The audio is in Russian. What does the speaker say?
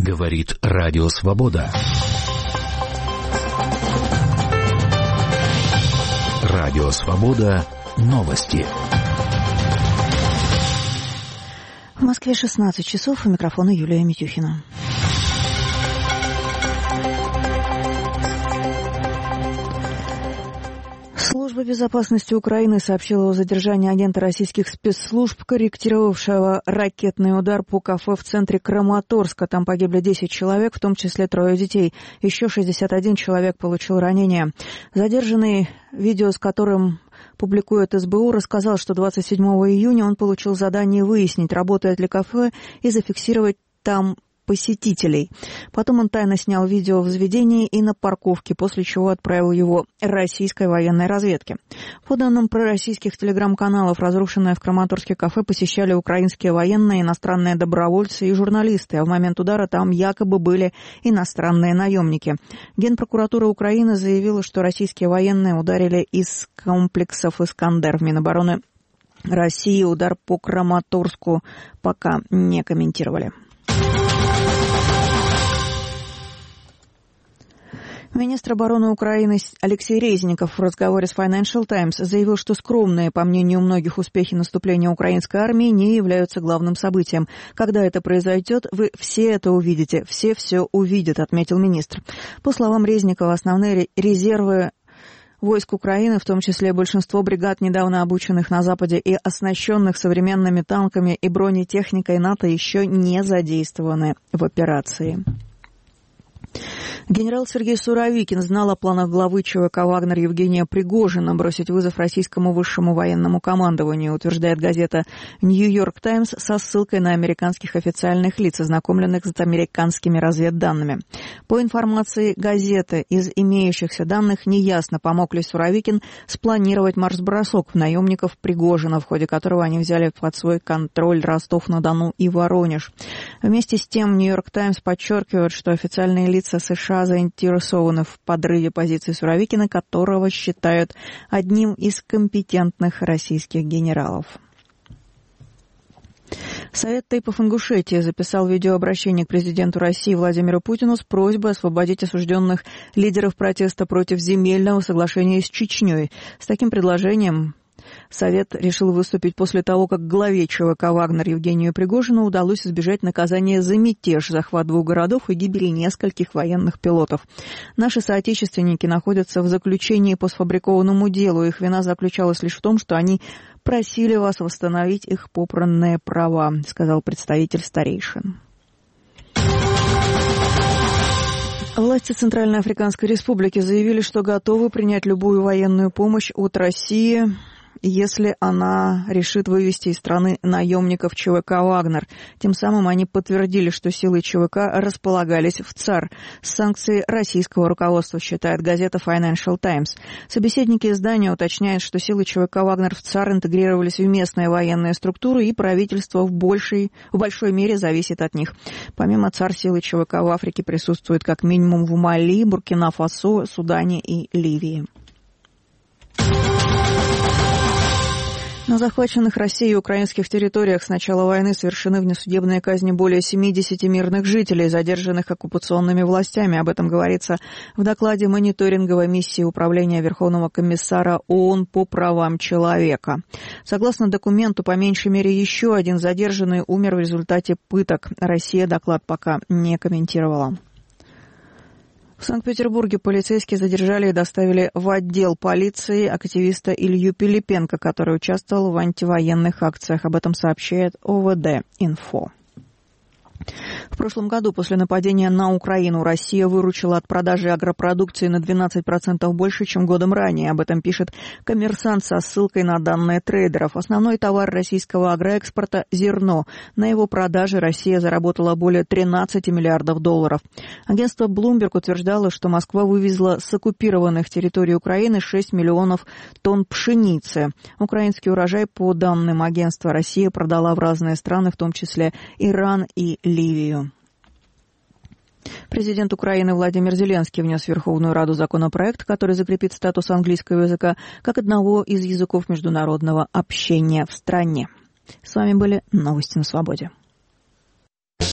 Говорит Радио Свобода. Радио Свобода. Новости. В Москве 16 часов. У микрофона Юлия Митюхина. Служба безопасности Украины сообщила о задержании агента российских спецслужб, корректировавшего ракетный удар по кафе в центре Краматорска. Там погибли 10 человек, в том числе 3 детей. Еще 61 человек получил ранения. Задержанный, видео с которым публикует СБУ, рассказал, что 27 июня он получил задание выяснить, работает ли кафе, и зафиксировать там посетителей. Потом он тайно снял видео в заведении и на парковке, после чего отправил его российской военной разведке. По данным пророссийских телеграм-каналов, разрушенное в Краматорске кафе посещали украинские военные, иностранные добровольцы и журналисты, а в момент удара там якобы были иностранные наемники. Генпрокуратура Украины заявила, что российские военные ударили из комплексов «Искандер». В Минобороны России удар по Краматорску пока не комментировали. Министр обороны Украины Алексей Резников в разговоре с Financial Times заявил, что скромные, по мнению многих, успехи наступления украинской армии не являются главным событием. Когда это произойдет, вы все это увидите, все увидят, отметил министр. По словам Резникова, основные резервы войск Украины, в том числе большинство бригад, недавно обученных на Западе и оснащенных современными танками и бронетехникой НАТО, еще не задействованы в операции. Генерал Сергей Суровикин знал о планах главы ЧВК «Вагнер» Евгения Пригожина бросить вызов российскому высшему военному командованию, утверждает газета «Нью-Йорк Таймс» со ссылкой на американских официальных лиц, ознакомленных с американскими разведданными. По информации газеты, из имеющихся данных неясно, помог ли Суровикин спланировать марш-бросок наемников Пригожина, в ходе которого они взяли под свой контроль Ростов-на-Дону и Воронеж. Вместе с тем «Нью-Йорк Таймс» подчеркивает, что официальные лица США заинтересованы в подрыве позиций Суровикина, которого считают одним из компетентных российских генералов. Совет Тейпов-Ингушетии записал видеообращение к президенту России Владимиру Путину с просьбой освободить осужденных лидеров протеста против земельного соглашения с Чечней. С таким предложением Совет решил выступить после того, как главе ЧВК «Вагнер» Евгению Пригожину удалось избежать наказания за мятеж, захват 2 городов и гибели нескольких военных пилотов. Наши соотечественники находятся в заключении по сфабрикованному делу. Их вина заключалась лишь в том, что они просили вас восстановить их попранные права, сказал представитель старейшин. Власти Центральной Африканской Республики заявили, что готовы принять любую военную помощь от России, если она решит вывести из страны наемников ЧВК «Вагнер». Тем самым они подтвердили, что силы ЧВК располагались в ЦАР. Санкции российского руководства, считает газета Financial Times. Собеседники издания уточняют, что силы ЧВК «Вагнер» в ЦАР интегрировались в местные военные структуры, и правительство в большой мере зависит от них. Помимо ЦАР, силы ЧВК в Африке присутствуют как минимум в Мали, Буркина-Фасо, Судане и Ливии. На захваченных Россией и украинских территориях с начала войны совершены внесудебные казни более 70 мирных жителей, задержанных оккупационными властями. Об этом говорится в докладе мониторинговой миссии Управления Верховного комиссара ООН по правам человека. Согласно документу, по меньшей мере еще один задержанный умер в результате пыток. Россия доклад пока не комментировала. В Санкт-Петербурге полицейские задержали и доставили в отдел полиции активиста Илью Пилипенко, который участвовал в антивоенных акциях. Об этом сообщает ОВД-Инфо. В прошлом году после нападения на Украину Россия выручила от продажи агропродукции на 12% больше, чем годом ранее. Об этом пишет «Коммерсант» со ссылкой на данные трейдеров. Основной товар российского агроэкспорта – зерно. На его продаже Россия заработала более 13 миллиардов долларов. Агентство Bloomberg утверждало, что Москва вывезла с оккупированных территорий Украины 6 миллионов тонн пшеницы. Украинский урожай, по данным агентства, Россия продала в разные страны, в том числе Иран и Ливию. Президент Украины Владимир Зеленский внес в Верховную Раду законопроект, который закрепит статус английского языка как одного из языков международного общения в стране. С вами были новости на Свободе.